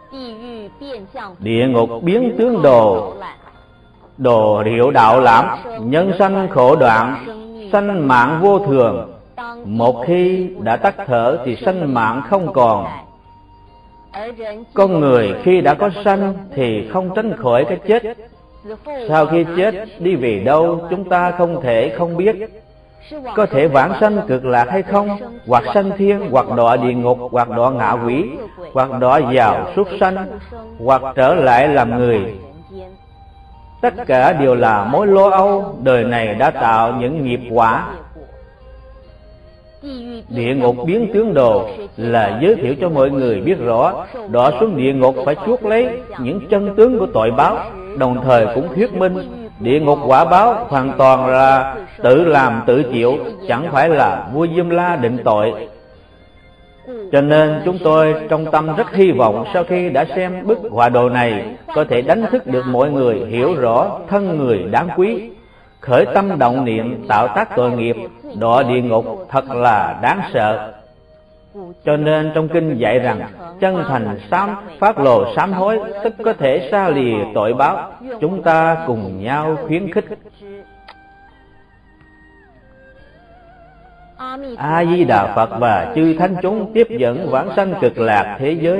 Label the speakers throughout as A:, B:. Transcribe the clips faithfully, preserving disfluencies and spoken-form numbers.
A: Địa ngục biến tướng đồ, đồ hiệu đạo lãm, nhân sanh khổ đoạn, sanh mạng vô thường. Một khi đã tắt thở thì sanh mạng không còn. Con người khi đã có sanh thì không tránh khỏi cái chết. Sau khi chết đi về đâu chúng ta không thể không biết. Có thể vãng sanh cực lạc hay không, hoặc sanh thiên, hoặc đọa địa ngục, hoặc đọa ngạ quỷ, hoặc đọa vào súc sanh, hoặc trở lại làm người. Tất cả đều là mối lo âu đời này đã tạo những nghiệp quả. Địa ngục biến tướng đồ là giới thiệu cho mọi người biết rõ, đọa xuống địa ngục phải chuốc lấy những chân tướng của tội báo, đồng thời cũng thuyết minh địa ngục quả báo hoàn toàn là tự làm tự chịu, chẳng phải là vua Diêm La định tội. Cho nên chúng tôi trong tâm rất hy vọng sau khi đã xem bức họa đồ này có thể đánh thức được mọi người hiểu rõ thân người đáng quý, khởi tâm động niệm tạo tác tội nghiệp, đọa địa ngục thật là đáng sợ. Cho nên trong kinh dạy rằng chân thành sám phát lộ sám hối, tức có thể xa lìa tội báo. Chúng ta cùng nhau khuyến khích. A Di Đà Phật và chư thánh chúng tiếp dẫn vãng sanh cực lạc thế giới.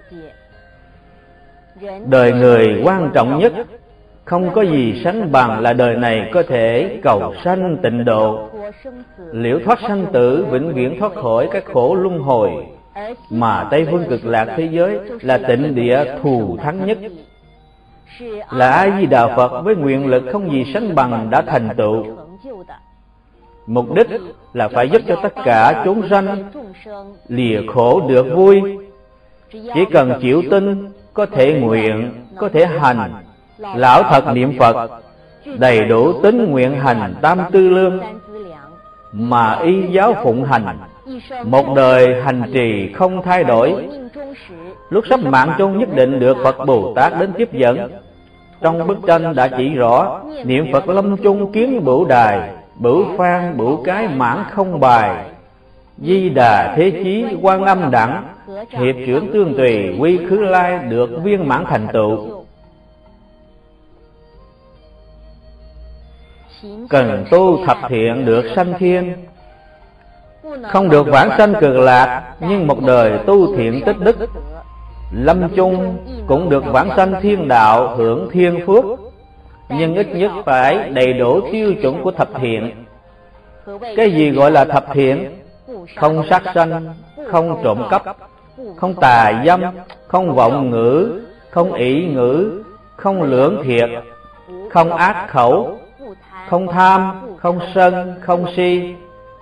A: Đời người quan trọng nhất, không có gì sánh bằng là đời này có thể cầu sanh tịnh độ, liễu thoát sanh tử, vĩnh viễn thoát khỏi các khổ luân hồi. Mà Tây phương cực lạc thế giới là tịnh địa thù thắng nhất, là A Di Đà Phật với nguyện lực không gì sánh bằng đã thành tựu. Mục đích là phải giúp cho tất cả chúng sanh lìa khổ được vui. Chỉ cần chịu tin, có thể nguyện, có thể hành, lão thật niệm Phật, đầy đủ tín nguyện hành tam tư lương, mà y giáo phụng hành, một đời hành trì không thay đổi. Lúc sắp mạng chung nhất định được Phật Bồ Tát đến tiếp dẫn. Trong bức tranh đã chỉ rõ, niệm Phật lâm chung kiến bửu đài, bửu phan bửu cái mãn không bài. Di Đà thế chí quan âm đẳng, hiệp trưởng tương tùy quy khứ lai được viên mãn thành tựu. Cần tu thập thiện được sanh thiên, không được vãng sanh cực lạc, nhưng một đời tu thiện tích đức, lâm chung cũng được vãng sanh thiên đạo hưởng thiên phước. Nhưng ít nhất phải đầy đủ tiêu chuẩn của thập thiện. Cái gì gọi là thập thiện? Không sát sanh, không trộm cắp, không tà dâm, không vọng ngữ, không ỷ ngữ, không lưỡng thiệt, không ác khẩu, không tham, không sân, không si.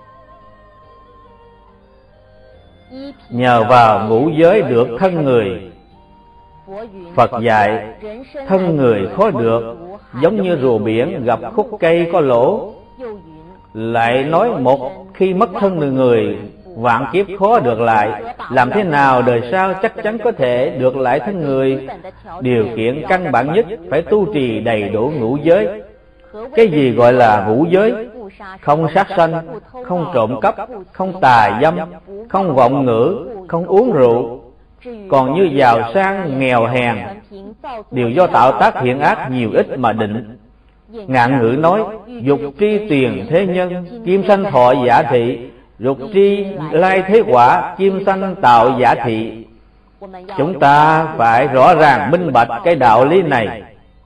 A: Nhờ vào ngũ giới được thân người. Phật dạy thân người khó được, giống như rùa biển gặp khúc cây có lỗ. Lại nói một khi mất thân người, vạn kiếp khó được lại. Làm thế nào đời sau chắc chắn có thể được lại thân người? Điều kiện căn bản nhất phải tu trì đầy đủ ngũ giới. Cái gì gọi là ngũ giới? Không sát sanh, không trộm cắp, không tà dâm, không vọng ngữ, không uống rượu. Còn như giàu sang nghèo hèn đều do tạo tác thiện ác nhiều ít mà định. Ngạn ngữ nói dục tri tiền thế nhân, kim sanh thọ giả thị, dục tri lai thế quả, kim sanh tạo giả thị. Chúng ta phải rõ ràng minh bạch cái đạo lý này.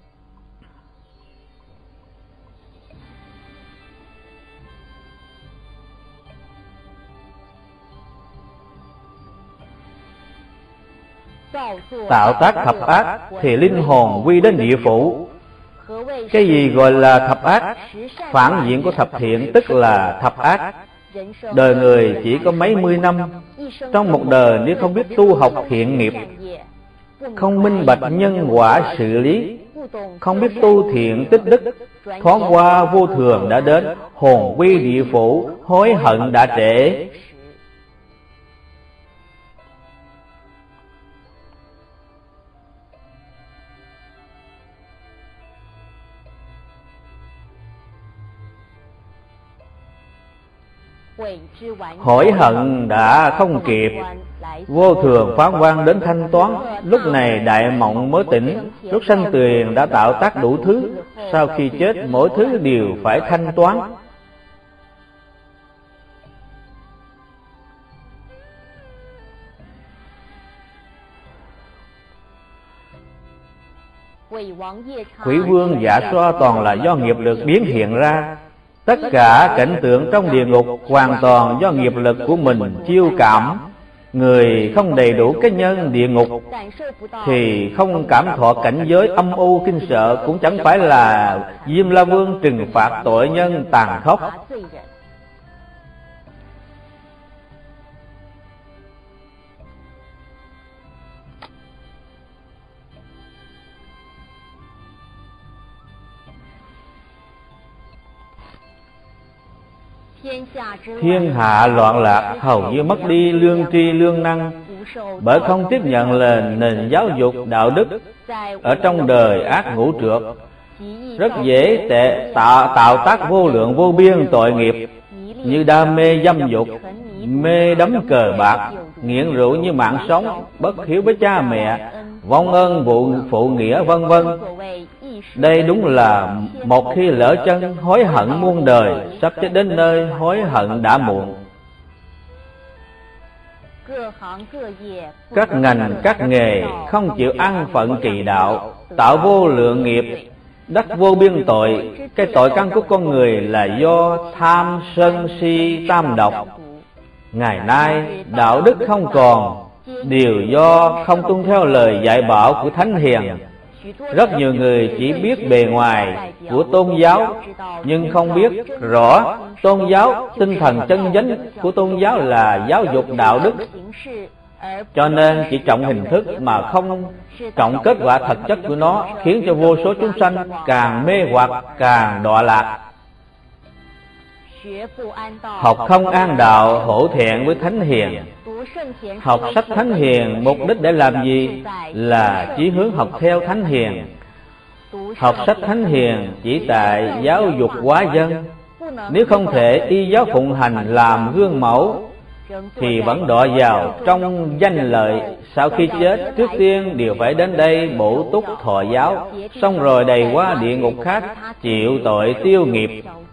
A: Tạo tác thập ác thì linh hồn quy đến địa phủ. Cái gì gọi là thập ác? Phản diện của thập thiện tức là thập ác. Đời người chỉ có mấy mươi năm, trong một đời nếu không biết tu học thiện nghiệp, không minh bạch nhân quả sự lý, không biết tu thiện tích đức, thoáng qua vô thường đã đến, hồn quy địa phủ, hối hận đã trễ. hối hận đã không kịp. Vô thường phán quan đến thanh toán. Lúc này đại mộng mới tỉnh. Lúc sanh tiền đã tạo tác đủ thứ. Sau khi chết mỗi thứ đều phải thanh toán. Quỷ vương dạ xoa toàn là do nghiệp lực biến hiện ra. Tất cả cảnh tượng trong địa ngục hoàn toàn do nghiệp lực của mình chiêu cảm. Người không đầy đủ cái nhân địa ngục thì không cảm thọ cảnh giới âm u kinh sợ, cũng chẳng phải là Diêm La Vương trừng phạt tội nhân tàn khốc. Thiên hạ loạn lạc, hầu như mất đi lương tri lương năng, bởi không tiếp nhận là nền giáo dục đạo đức. Ở trong đời ác ngũ trược, rất dễ tệ tạo, tạo tác vô lượng vô biên tội nghiệp, như đam mê dâm dục, mê đắm cờ bạc, nghiện rượu như mạng sống, bất hiếu với cha mẹ, vong ơn vụ phụ nghĩa, vân vân. Đây đúng là một khi lỡ chân hối hận muôn đời, sắp chết đến nơi hối hận đã muộn. Các ngành các nghề không chịu ăn phận trì đạo, tạo vô lượng nghiệp, đắc vô biên tội. Cái tội căn của con người là do tham sân si tam độc. Ngày nay đạo đức không còn, đều do không tuân theo lời dạy bảo của thánh hiền. Rất nhiều người chỉ biết bề ngoài của tôn giáo, nhưng không biết rõ tôn giáo, tinh thần chân chánh của tôn giáo là giáo dục đạo đức. Cho nên chỉ trọng hình thức mà không trọng kết quả thật chất của nó, khiến cho vô số chúng sanh càng mê hoặc, càng đọa lạc. Học không an đạo, hổ thẹn với thánh hiền. Học sách thánh hiền mục đích để làm gì? Là chí hướng học theo thánh hiền. Học sách thánh hiền chỉ tại giáo dục hóa dân. Nếu không thể y giáo phụng hành làm gương mẫu thì vẫn đọa vào trong danh lợi. Sau khi chết, trước tiên đều phải đến đây bổ túc thọ giáo, xong rồi đầy qua địa ngục khác chịu tội tiêu nghiệp.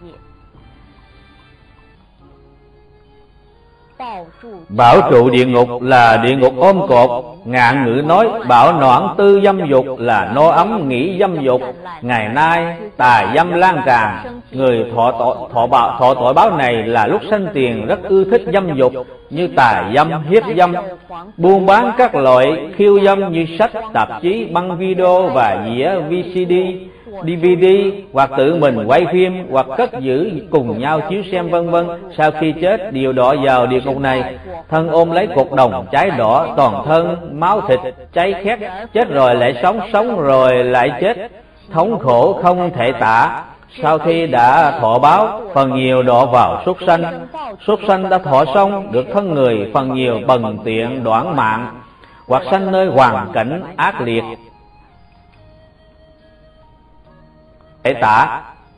A: Bảo trụ địa ngục là địa ngục ôm cột. Ngạn ngữ nói bảo noãn tư dâm dục là no ấm nghĩ dâm dục. Ngày nay tà dâm lan tràn. Người thọ tội, thọ, thọ, thọ tội báo này là lúc sanh tiền rất ưa thích dâm dục, như tà dâm, hiếp dâm, buôn bán các loại khiêu dâm như sách, tạp chí, băng video và dĩa vê xê đê, đê vê đê, hoặc tự mình quay phim, hoặc cất giữ cùng nhau chiếu xem, vân vân. Sau khi chết đều đọa vào địa ngục này. Thân ôm lấy cột đồng cháy đỏ, toàn thân máu thịt cháy khét, chết rồi lại sống, sống rồi lại chết, thống khổ không thể tả. Sau khi đã thọ báo, phần nhiều đọa vào súc sanh. Súc sanh đã thọ xong được thân người, phần nhiều bần tiện đoản mạng, hoặc sanh nơi hoàn cảnh ác liệt. Thể tả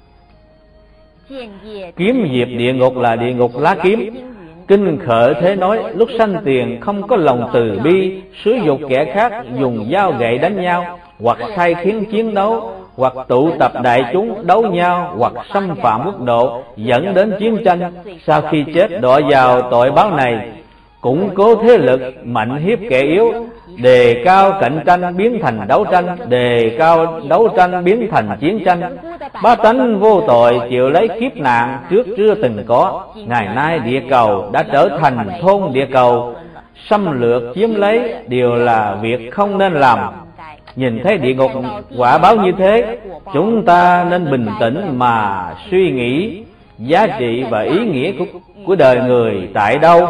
A: kiếm diệp địa ngục là địa ngục lá kiếm. Kinh Khởi Thế nói lúc sanh tiền không có lòng từ bi, xúi dục kẻ khác dùng dao gậy đánh nhau, hoặc sai khiến chiến đấu, hoặc tụ tập đại chúng đấu nhau, hoặc xâm phạm quốc độ dẫn đến chiến tranh. Sau khi chết đọa vào tội báo này. Củng cố thế lực, mạnh hiếp kẻ yếu, đề cao cạnh tranh biến thành đấu tranh, đề cao đấu tranh biến thành chiến tranh. Bá tánh vô tội chịu lấy kiếp nạn trước chưa từng có. Ngày nay địa cầu đã trở thành thôn địa cầu, xâm lược chiếm lấy đều là việc không nên làm. Nhìn thấy địa ngục quả báo như thế, chúng ta nên bình tĩnh mà suy nghĩ giá trị và ý nghĩa của, của đời người tại đâu.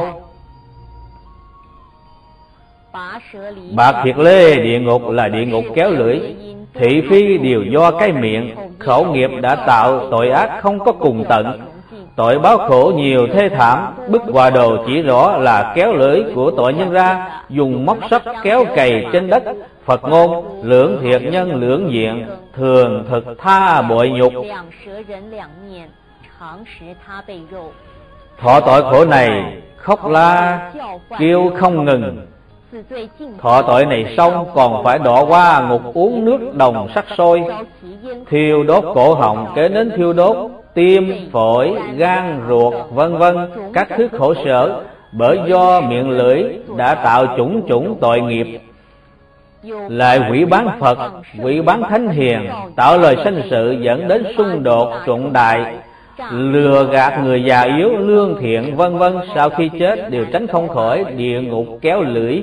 A: Bạc Thiệt Lê địa ngục là địa ngục kéo lưỡi. Thị phi đều do cái miệng, khẩu nghiệp đã tạo tội ác không có cùng tận. Tội báo khổ nhiều thê thảm. Bức Hòa Đồ chỉ rõ là kéo lưỡi của tội nhân ra, dùng móc sắt kéo cày trên đất. Phật ngôn lưỡng thiệt nhân lưỡng diện, thường thực tha bội nhục. Thọ tội khổ này khóc la kêu không ngừng. Thọ tội này xong còn phải đọa qua ngục uống nước đồng sắc sôi, thiêu đốt cổ họng, kế đến thiêu đốt tim, phổi, gan, ruột, vân vân, các thứ khổ sở bởi do miệng lưỡi đã tạo chủng chủng tội nghiệp. Lại quỷ bán Phật, quỷ bán thánh hiền, tạo lời sanh sự dẫn đến xung đột trọng đại, lừa gạt người già yếu, lương thiện, vân vân, sau khi chết đều tránh không khỏi địa ngục kéo lưỡi.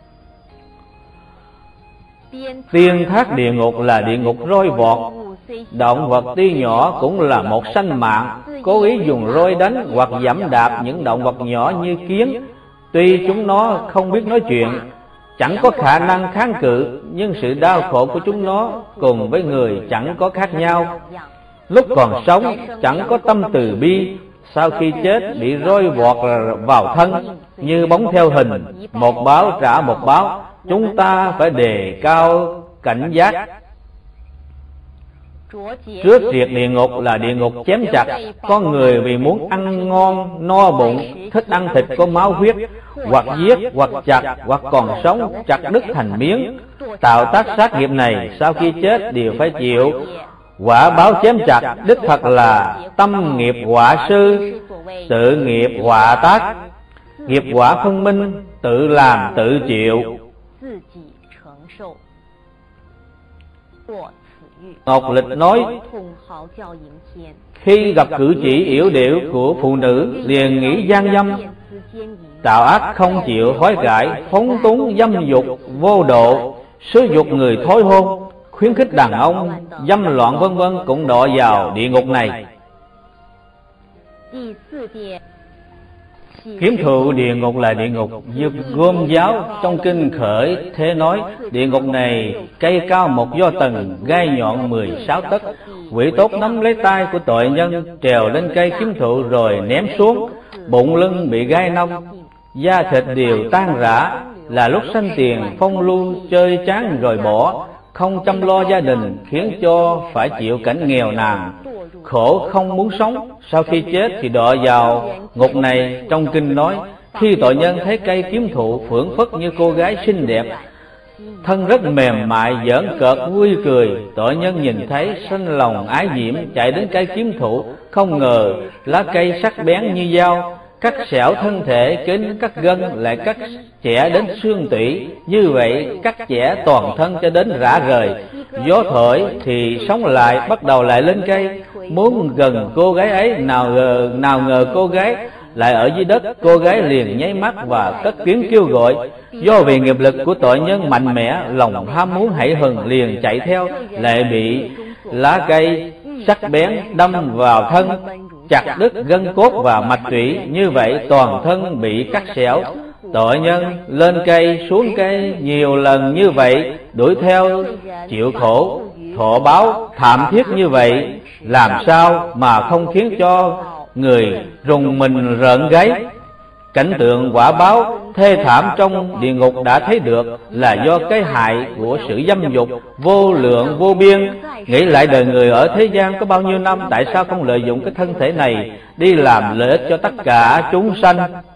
A: Tiên thác địa ngục là địa ngục roi vọt. Động vật tuy nhỏ cũng là một sanh mạng, cố ý dùng roi đánh hoặc giẫm đạp những động vật nhỏ như kiến. Tuy chúng nó không biết nói chuyện, chẳng có khả năng kháng cự, nhưng sự đau khổ của chúng nó cùng với người chẳng có khác nhau. Lúc còn sống chẳng có tâm từ bi, sau khi chết bị roi vọt vào thân như bóng theo hình, một báo trả một báo. Chúng ta phải đề cao cảnh giác. Trước triệt địa ngục là địa ngục chém chặt. Có người vì muốn ăn ngon no bụng, thích ăn thịt có máu huyết, hoặc giết hoặc chặt, hoặc còn sống chặt đứt thành miếng. Tạo tác sát nghiệp này sau khi chết đều phải chịu quả báo chém chặt. Đích thật là tâm nghiệp họa sư, tự nghiệp họa tác. Nghiệp quả phân minh, tự làm tự chịu. Ngọc Lịch nói, khi gặp cử chỉ yểu điệu của phụ nữ liền nghĩ gian dâm, tạo ác không chịu hối cải, phóng túng dâm dục vô độ, sử dục người thối hôn, khuyến khích đàn ông dâm loạn vân vân cũng đọa vào địa ngục này. Kiếm thụ địa ngục là địa ngục như gom giáo. Trong kinh Khởi Thế nói, địa ngục này cây cao một do tầng, gai nhọn mười sáu tấc. Quỷ tốt nắm lấy tay của tội nhân, trèo lên cây kiếm thụ rồi ném xuống. Bụng lưng bị gai nông, da thịt đều tan rã. Là lúc sanh tiền phong lưu, chơi chán rồi bỏ, không chăm lo gia đình, khiến cho phải chịu cảnh nghèo nàn, khổ không muốn sống. Sau khi chết thì đọa vào ngục này. Trong kinh nói, khi tội nhân thấy cây kiếm thụ phưởng phất như cô gái xinh đẹp, thân rất mềm mại, giỡn cợt vui cười, tội nhân nhìn thấy sanh lòng ái diễm, chạy đến cây kiếm thụ. Không ngờ lá cây sắc bén như dao, cắt xẻo thân thể, kính cắt gân, lại cắt chẻ đến xương tủy. Như vậy cắt chẻ toàn thân cho đến rã rời. Gió thổi thì sống lại, bắt đầu lại lên cây, muốn gần cô gái ấy. Nào ngờ, nào ngờ cô gái lại ở dưới đất. Cô gái liền nháy mắt và cất tiếng kêu gọi. Do vì nghiệp lực của tội nhân mạnh mẽ, lòng ham muốn hãi hừng liền chạy theo, lại bị lá cây sắc bén đâm vào thân, chặt đứt gân cốt và mạch tủy. Như vậy toàn thân bị cắt xẻo. Tội nhân lên cây xuống cây nhiều lần như vậy, đuổi theo chịu khổ thọ báo thảm thiết như vậy, làm sao mà không khiến cho người rùng mình rợn gáy. Cảnh tượng quả báo thê thảm trong địa ngục đã thấy được, là do cái hại của sự dâm dục vô lượng vô biên. Nghĩ lại đời người ở thế gian có bao nhiêu năm, tại sao không lợi dụng cái thân thể này đi làm lợi ích cho tất cả chúng sanh.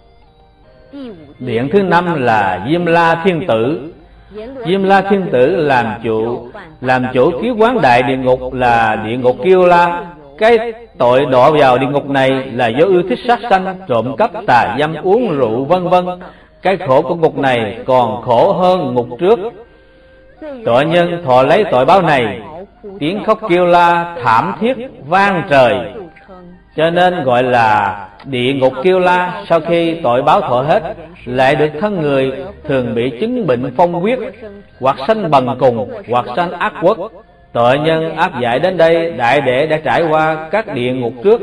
A: Điện thứ năm là Diêm La Thiên Tử. Diêm La Thiên Tử làm chủ làm chủ kiết quán đại địa ngục là địa ngục Kiêu La. Cái tội đọa vào địa ngục này là do ưa thích sát sanh, trộm cắp, tà dâm, uống rượu vân vân. Cái khổ của ngục này còn khổ hơn ngục trước. Tội nhân thọ lấy tội báo này, tiếng khóc kêu la thảm thiết vang trời, cho nên gọi là địa ngục Kiêu La. Sau khi tội báo thọ hết, lại được thân người thường bị chứng bệnh phong huyết, hoặc sanh bần cùng, hoặc sanh ác quốc. Tội nhân áp giải đến đây, đại đệ đã trải qua các địa ngục trước,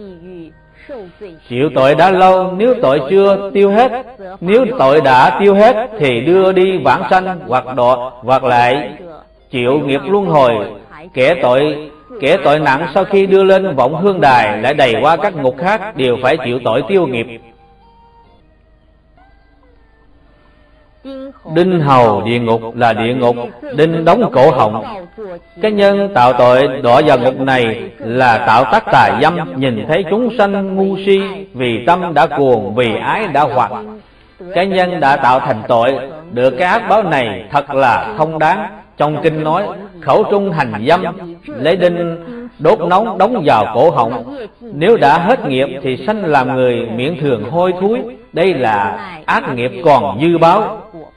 A: chịu tội đã lâu. Nếu tội chưa tiêu hết, nếu tội đã tiêu hết thì đưa đi vãng sanh, hoặc đọa, hoặc lại chịu nghiệp luân hồi. Kẻ tội kẻ tội nặng sau khi đưa lên vọng hương đài lại đầy qua các ngục khác, đều phải chịu tội tiêu nghiệp. Đinh hầu địa ngục là địa ngục đinh đóng cổ họng. Cái nhân tạo tội đọa vào ngục này là tạo tác tà dâm, nhìn thấy chúng sanh ngu si, vì tâm đã cuồng, vì ái đã hoặc. Cái nhân đã tạo thành tội, được cái ác báo này thật là không đáng. Trong kinh nói, khẩu trung hành dâm, lấy đinh đốt nóng đóng vào cổ họng. Nếu đã hết nghiệp thì sanh làm người miệng thường hôi thối. Đây là ác nghiệp còn dư báo.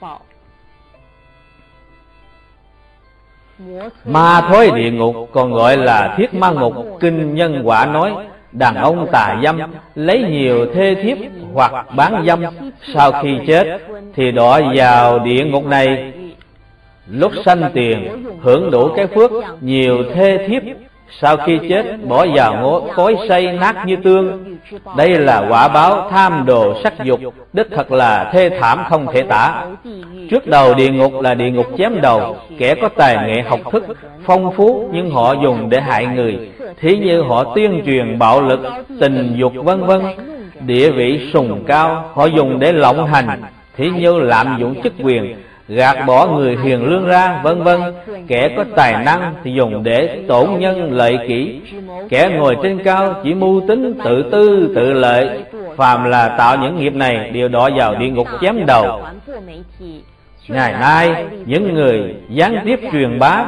A: Ma thối địa ngục còn gọi là thiết ma ngục. Kinh Nhân Quả nói, đàn ông tà dâm lấy nhiều thê thiếp hoặc bán dâm, sau khi chết thì đọa vào địa ngục này. Lúc sanh tiền hưởng đủ cái phước nhiều thê thiếp, sau khi chết bỏ vào ngố cối xay nát như tương. Đây là quả báo tham đồ sắc dục, đích thật là thê thảm không thể tả. Trước đầu địa ngục là địa ngục chém đầu. Kẻ có tài nghệ học thức phong phú, nhưng họ dùng để hại người, thí như họ tuyên truyền bạo lực, tình dục vân vân. Địa vị sùng cao, họ dùng để lộng hành, thí như lạm dụng chức quyền, gạt bỏ người hiền lương ra, vân vân. Kẻ có tài năng thì dùng để tổn nhân lợi kỷ. Kẻ ngồi trên cao chỉ mưu tính tự tư tự lợi. Phàm là tạo những nghiệp này đều đọa vào địa ngục chém đầu. Ngày nay những người gián tiếp truyền bá,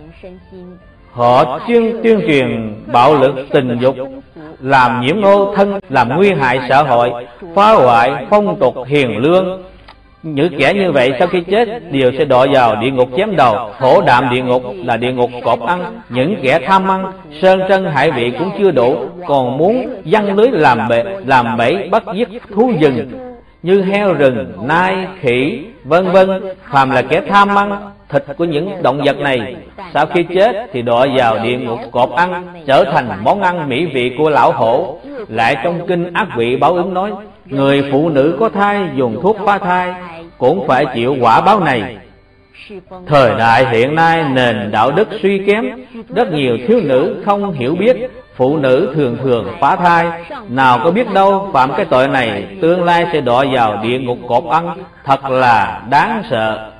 A: họ chuyên tuyên truyền bạo lực tình dục, làm nhiễm ô thân, làm nguy hại xã hội, phá hoại phong tục hiền lương. Những kẻ như vậy sau khi chết đều sẽ đọa vào địa ngục chém đầu. Thổ đạm địa ngục là địa ngục cọp ăn. Những kẻ tham ăn sơn trân hải vị cũng chưa đủ, còn muốn giăng lưới làm bể làm bẫy bắt giết thú rừng như heo rừng, nai, khỉ, vân vân. Phàm là kẻ tham ăn thịt của những động vật này, sau khi chết thì đọa vào địa ngục cọp ăn, trở thành món ăn mỹ vị của lão hổ. Lại trong kinh Ác Vị Báo Ứng nói, người phụ nữ có thai dùng thuốc phá thai cũng phải chịu quả báo này. Thời đại hiện nay nền đạo đức suy kém, rất nhiều thiếu nữ không hiểu biết, phụ nữ thường thường phá thai. Nào có biết đâu phạm cái tội này tương lai sẽ đọa vào địa ngục cọp ăn, thật là đáng sợ.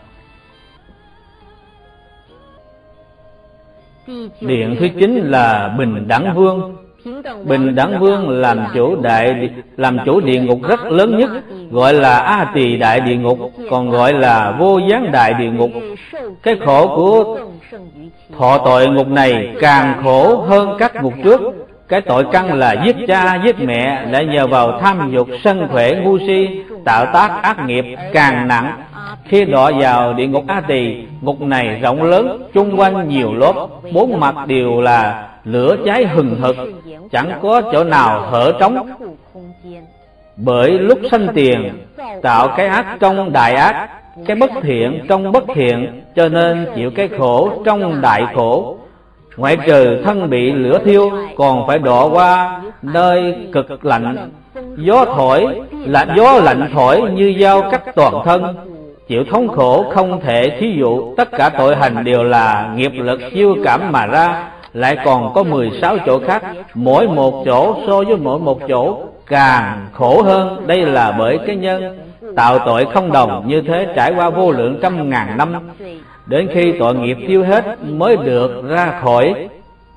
A: Điện thứ chín là Bình Đẳng Vương. Bình Đẳng Vương làm chủ đại làm chủ địa ngục rất lớn nhất, gọi là A Tỳ Đại Địa Ngục, còn gọi là Vô Gián Đại Địa Ngục. Cái khổ của thọ tội ngục này càng khổ hơn các ngục trước. Cái tội căn là giết cha giết mẹ, lại nhờ vào tham dục sân khỏe ngu si, tạo tác ác nghiệp càng nặng. Khi đọa vào địa ngục A Tỳ, ngục này rộng lớn, chung quanh nhiều lớp, bốn mặt đều là lửa cháy hừng hực, chẳng có chỗ nào hở trống. Bởi lúc sanh tiền tạo cái ác trong đại ác, cái bất thiện trong bất thiện, cho nên chịu cái khổ trong đại khổ. Ngoại trừ thân bị lửa thiêu, còn phải đọa qua nơi cực lạnh, gió thổi lạnh gió lạnh thổi như dao cắt toàn thân, chịu thống khổ không thể thí dụ. Tất cả tội hành đều là nghiệp lực chiêu cảm mà ra. Lại còn có mười sáu chỗ khác, mỗi một chỗ so với mỗi một chỗ càng khổ hơn. Đây là bởi cái nhân tạo tội không đồng như thế, trải qua vô lượng trăm ngàn năm, đến khi tội nghiệp tiêu hết mới được ra khỏi.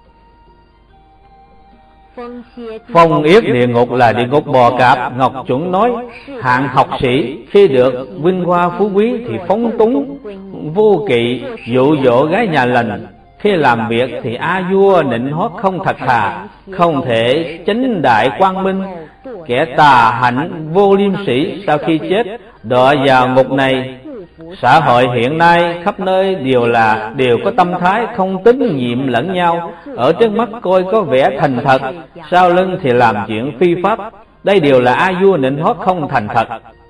A: Phong yết địa ngục là địa ngục bò cạp. Ngọc Chuẩn nói, hạng học sĩ khi được vinh hoa phú quý thì phóng túng vô kỵ, dụ dỗ gái nhà lành. Khi làm việc thì a vua nịnh hót không thật thà, không thể chánh đại quang minh. Kẻ tà hạnh vô liêm sĩ sau khi chết đọa vào ngục này. Xã hội hiện nay khắp nơi đều là đều có tâm thái không tín nhiệm lẫn nhau. Ở trước mắt coi có vẻ thành thật, sau lưng thì làm chuyện phi pháp. Đây đều là a vua nịnh hót không thành thật.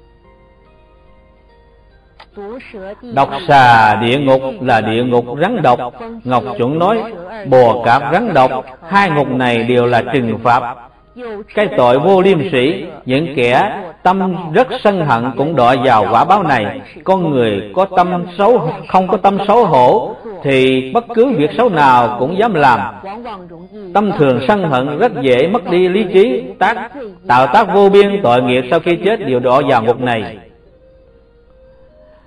A: Độc xà địa ngục là địa ngục rắn độc. Ngọc Chuẩn nói, bò cạp rắn độc, hai ngục này đều là trừng phạt cái tội vô liêm sĩ. Những kẻ tâm rất sân hận cũng đọa vào quả báo này. Con người có tâm xấu không có tâm xấu hổ thì bất cứ việc xấu nào cũng dám làm. Tâm thường sân hận rất dễ mất đi lý trí, tác tạo tác vô biên tội nghiệp, sau khi chết đều đọa vào ngục này.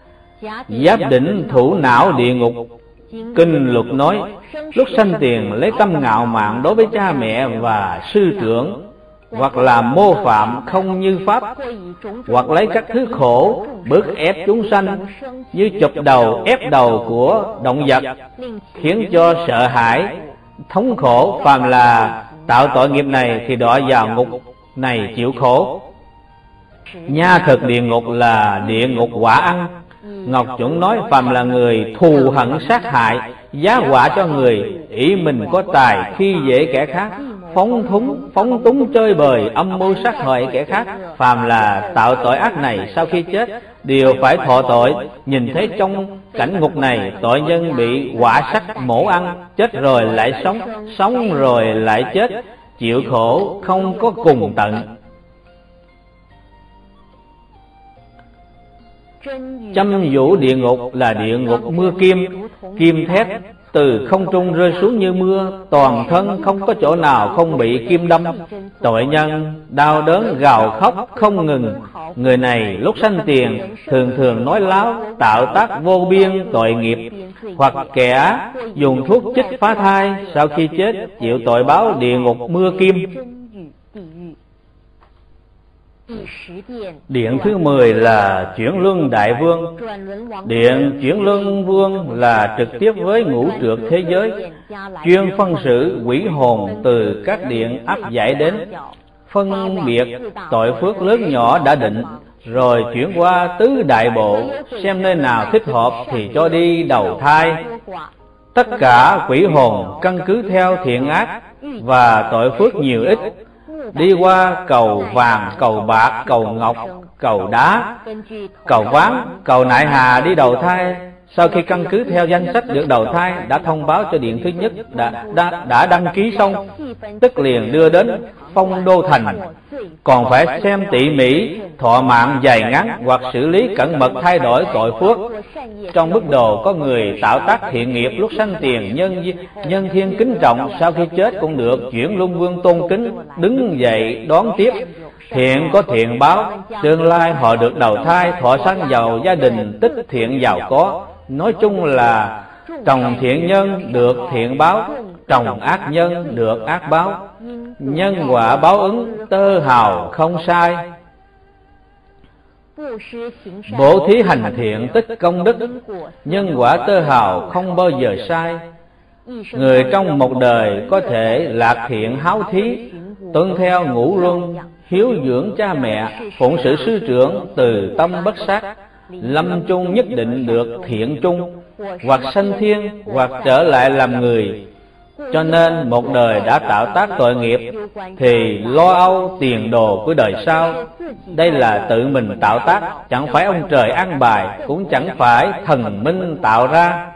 A: giáp đỉnh thủ não địa ngục. Kinh Luật nói, lúc sanh tiền lấy tâm ngạo mạn đối với cha mẹ và sư trưởng, hoặc là mô phạm không như pháp, hoặc lấy các thứ khổ bức ép chúng sanh, như chụp đầu ép đầu của động vật, khiến cho sợ hãi thống khổ. Phàm là tạo tội nghiệp này thì đọa vào ngục này chịu khổ. Nha thực địa ngục là địa ngục quả ăn. Ngọc Chuẩn nói, phàm là người thù hận sát hại, giá họa cho người, ý mình có tài khi dễ kẻ khác, phóng thúng phóng túng chơi bời, âm mưu sát hại kẻ khác, phàm là tạo tội ác này, sau khi chết đều phải thọ tội. Nhìn thấy trong cảnh ngục này, tội nhân bị hỏa sắc mổ ăn, chết rồi lại sống, sống rồi lại chết, chịu khổ không có cùng tận. Châm vũ địa ngục là địa ngục mưa kim, kim thét từ không trung rơi xuống như mưa, toàn thân không có chỗ nào không bị kim đâm. Tội nhân đau đớn gào khóc không ngừng. Người này lúc sanh tiền thường thường nói láo, tạo tác vô biên tội nghiệp, hoặc kẻ dùng thuốc chích phá thai, sau khi chết chịu tội báo địa ngục mưa kim. Điện thứ mười là Chuyển Luân Đại Vương. Điện Chuyển Luân Vương là trực tiếp với ngũ trược thế giới, chuyên phân xử quỷ hồn từ các điện áp giải đến, phân biệt tội phước lớn nhỏ đã định, rồi chuyển qua tứ đại bộ, xem nơi nào thích hợp thì cho đi đầu thai. Tất cả quỷ hồn căn cứ theo thiện ác và tội phước nhiều ít, đi qua cầu vàng, cầu bạc, cầu ngọc, cầu đá, cầu ván, cầu nại hà đi đầu thai. Sau khi căn cứ theo danh sách được đầu thai đã thông báo cho điện thứ nhất đã, đã, đã đăng ký xong, tức liền đưa đến Phong Đô Thành. Còn phải xem tỉ mỉ, thọ mạng dài ngắn hoặc xử lý cẩn mật thay đổi tội phước. Trong bức đồ có người tạo tác thiện nghiệp lúc sanh tiền, nhân nhân thiên kính trọng, sau khi chết cũng được Chuyển Luân Vương tôn kính, đứng dậy đón tiếp. Thiện có thiện báo, tương lai họ được đầu thai, thọ sanh vào gia đình tích thiện giàu có. Nói chung là trồng thiện nhân được thiện báo, trồng ác nhân được ác báo. Nhân quả báo ứng tơ hào không sai. Bố thí hành thiện tích công đức, nhân quả tơ hào không bao giờ sai. Người trong một đời có thể lạc thiện háo thí, tuân theo ngũ luân, hiếu dưỡng cha mẹ, phụng sự sư trưởng, từ tâm bất sát, lâm chung nhất định được thiện chung, hoặc sanh thiên hoặc trở lại làm người. Cho nên một đời đã tạo tác tội nghiệp thì lo âu tiền đồ của đời sau. Đây là tự mình tạo tác, chẳng phải ông trời an bài, cũng chẳng phải thần minh tạo ra.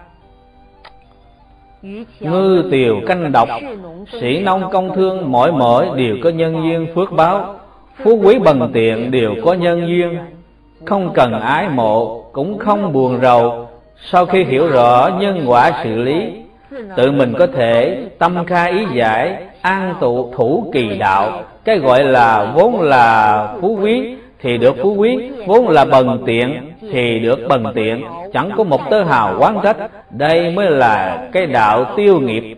A: Ngư tiều canh độc, sĩ nông công thương, mỗi mỗi đều có nhân duyên phước báo. Phú quý bần tiện đều có nhân duyên, không cần ái mộ, cũng không buồn rầu. Sau khi hiểu rõ nhân quả xử lý, tự mình có thể tâm khai ý giải, an tụ thủ kỳ đạo. Cái gọi là vốn là phú quý thì được phú quý, vốn là bần tiện thì được bần tiện, chẳng có một tơ hào oán trách. Đây mới là cái đạo tiêu nghiệp.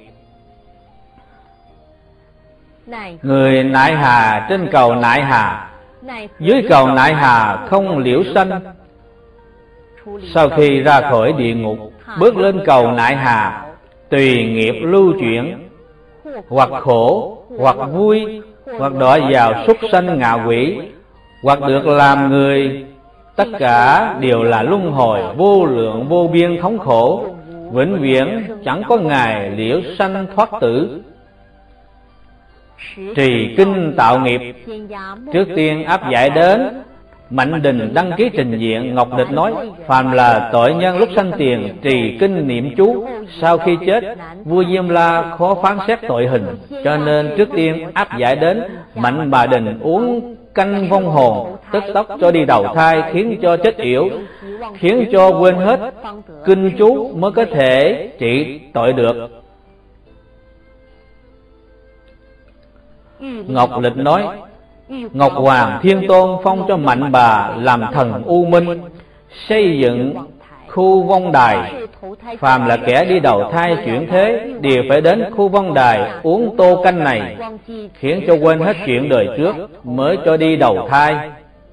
A: Người nại hà trên cầu nại hà, dưới cầu nại hà không liễu sanh. Sau khi ra khỏi địa ngục, bước lên cầu nại hà, tùy nghiệp lưu chuyển, hoặc khổ, hoặc vui, hoặc đọa vào súc sanh ngạ quỷ, hoặc được làm người. Tất cả đều là luân hồi vô lượng vô biên thống khổ, vĩnh viễn chẳng có ngày liễu sanh thoát tử. Trì kinh tạo nghiệp. Trước tiên áp giải đến, Mạnh Đình đăng ký trình diện. Ngọc Địch nói, phàm là tội nhân lúc sanh tiền trì kinh niệm chú, sau khi chết vua Diêm La khó phán xét tội hình, cho nên trước tiên áp giải đến. Mạnh Bà Đình uống canh vong hồn, tức tốc cho đi đầu thai, khiến cho chết yểu, khiến cho quên hết kinh chú mới có thể trị tội được. Ngọc Lịch nói, Ngọc Hoàng Thiên Tôn phong cho Mạnh Bà làm thần U Minh, xây dựng khu vong đài. Phàm là kẻ đi đầu thai chuyển thế đều phải đến khu vong đài uống tô canh này, khiến cho quên hết chuyện đời trước mới cho đi đầu thai.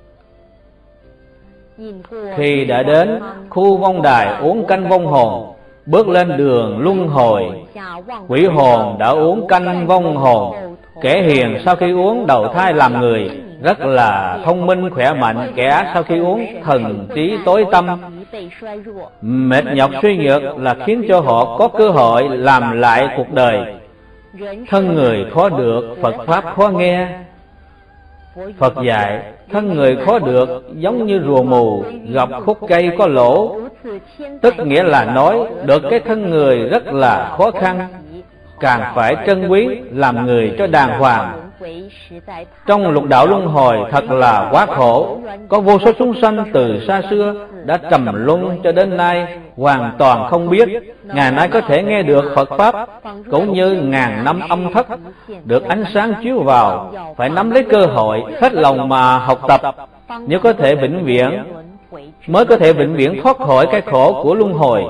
A: Khi đã đến khu vong đài uống canh vong hồn, bước lên đường luân hồi. Quỷ hồn đã uống canh vong hồn. Kẻ hiền sau khi uống đầu thai làm người, rất là thông minh khỏe mạnh. Kẻ sau khi uống thần trí tối tăm, mệt nhọc suy nhược là khiến cho họ có cơ hội làm lại cuộc đời. Thân người khó được, Phật Pháp khó nghe. Phật dạy thân người khó được giống như rùa mù gặp khúc cây có lỗ, tức nghĩa là nói được cái thân người rất là khó khăn, càng phải trân quý làm người cho đàng hoàng. Trong lục đạo luân hồi thật là quá khổ, có vô số chúng sanh từ xa xưa đã trầm luân cho đến nay hoàn toàn không biết. Ngày nay có thể nghe được Phật Pháp cũng như ngàn năm âm thất được ánh sáng chiếu vào, phải nắm lấy cơ hội hết lòng mà học tập, nếu có thể vĩnh viễn mới có thể vĩnh viễn thoát khỏi cái khổ của luân hồi.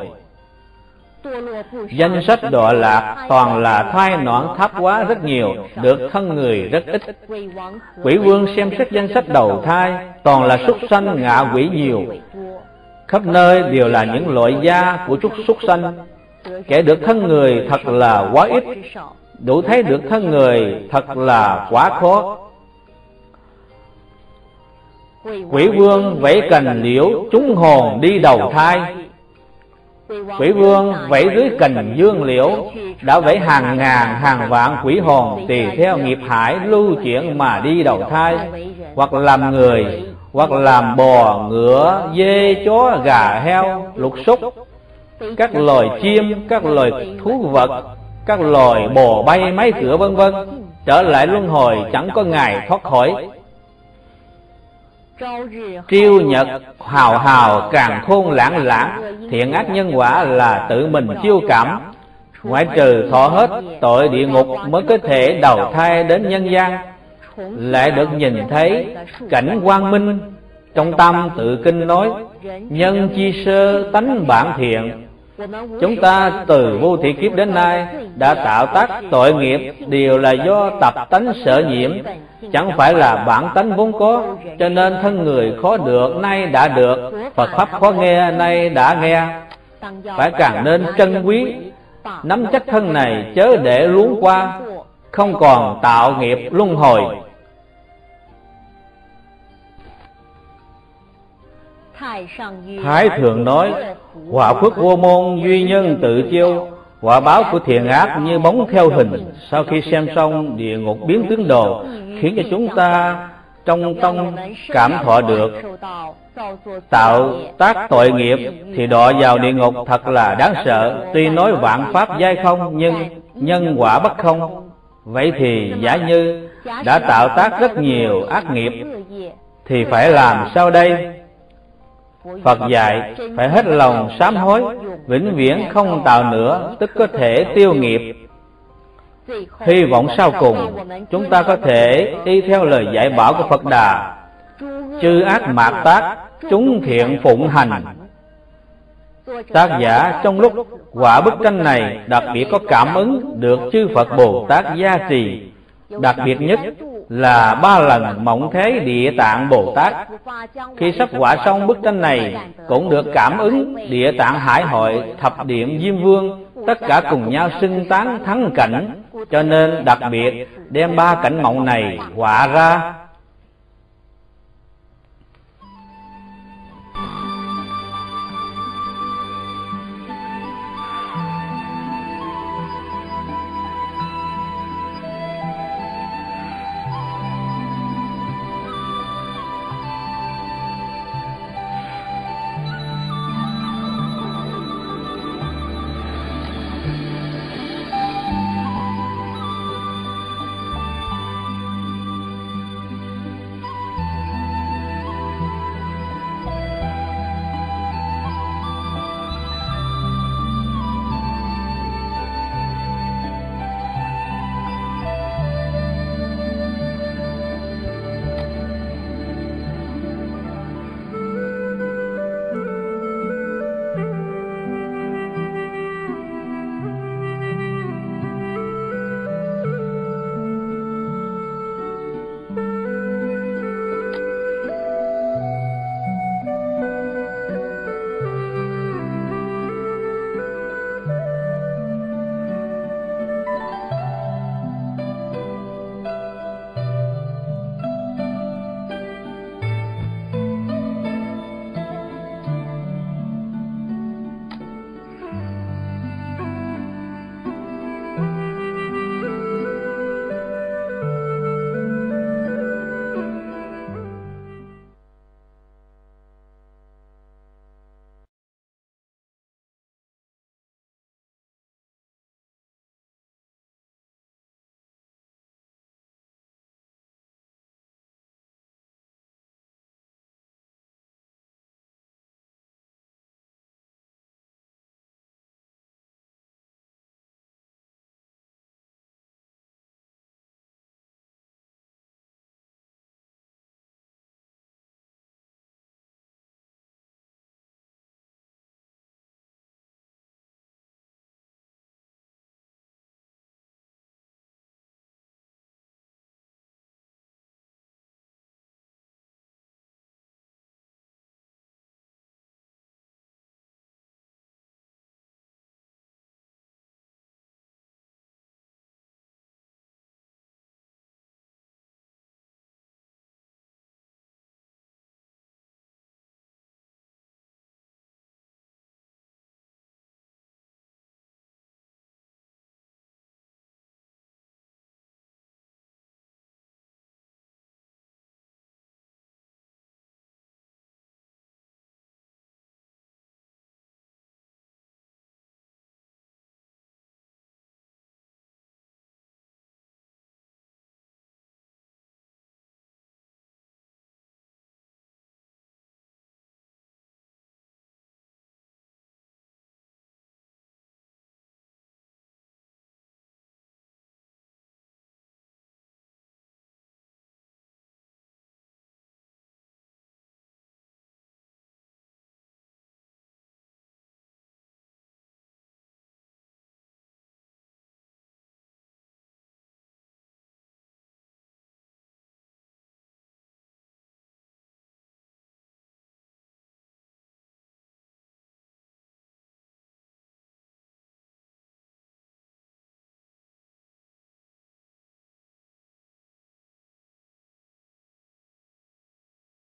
A: Danh sách đọa lạc toàn là thai nõn tháp quá rất nhiều, được thân người rất ít. Quỷ vương xem xét danh sách đầu thai toàn là súc sanh ngạ quỷ nhiều, khắp nơi đều là những loại da của chút súc sanh. Kẻ được thân người thật là quá ít, đủ thấy được thân người thật là quá khó. Quỷ vương vẫy cành liễu trúng hồn đi đầu thai. Quỷ vương vẫy dưới cành dương liễu đã vẫy hàng ngàn hàng vạn quỷ hồn tùy theo nghiệp hải lưu chuyển mà đi đầu thai, hoặc làm người, hoặc làm bò, ngựa, dê, chó, gà, heo, lục súc, các loài chim, các loài thú vật, các loài bò bay máy cửa vân vân, trở lại luân hồi chẳng có ngày thoát khỏi. Triêu nhật hào hào càng khôn lãng lãng, thiện ác nhân quả là tự mình chiêu cảm. Ngoại trừ thọ hết tội địa ngục mới có thể đầu thai đến nhân gian, lại được nhìn thấy cảnh quang minh. Trong Tam Tự Kinh nói, nhân chi sơ tánh bản thiện. Chúng ta từ vô thị kiếp đến nay đã tạo tác tội nghiệp đều là do tập tánh sở nhiễm, chẳng phải là bản tánh vốn có. Cho nên thân người khó được nay đã được, Phật Pháp khó nghe nay đã nghe. Phải càng nên trân quý, nắm chắc thân này chớ để luống qua, không còn tạo nghiệp luân hồi. Thái Thượng nói, quả phước vô môn duy nhân tự chiêu, quả báo của thiện ác như bóng theo hình. Sau khi xem xong địa ngục biến tướng đồ, khiến cho chúng ta trong tâm cảm thọ được tạo tác tội nghiệp thì đọa vào địa ngục thật là đáng sợ. Tuy nói vạn pháp giai không, nhưng nhân quả bất không. Vậy thì giả như đã tạo tác rất nhiều ác nghiệp thì phải làm sao đây? Phật dạy phải hết lòng sám hối, vĩnh viễn không tạo nữa, tức có thể tiêu nghiệp. Hy vọng sau cùng chúng ta có thể y theo lời dạy bảo của Phật Đà, chư ác mạt tác, chúng thiện phụng hành. Tác giả trong lúc họa bức tranh này đặc biệt có cảm ứng được chư Phật Bồ Tát gia trì, đặc biệt nhất là ba lần mộng thế Địa Tạng Bồ Tát. Khi sắp họa xong bức tranh này cũng được cảm ứng Địa Tạng Hải Hội, Thập Điện Diêm Vương, tất cả cùng nhau xưng tán thắng cảnh, cho nên đặc biệt đem ba cảnh mộng này họa ra.